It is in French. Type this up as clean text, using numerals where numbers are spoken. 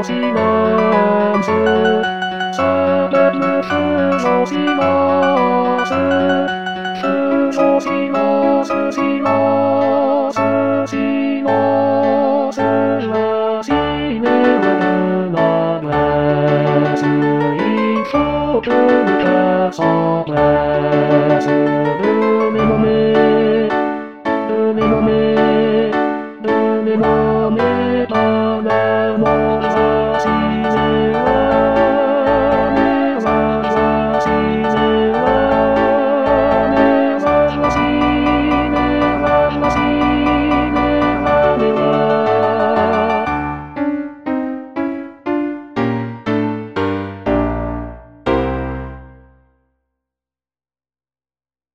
します。サベルスロします。スロします。します。します。はしめるなです。一緒とかさです。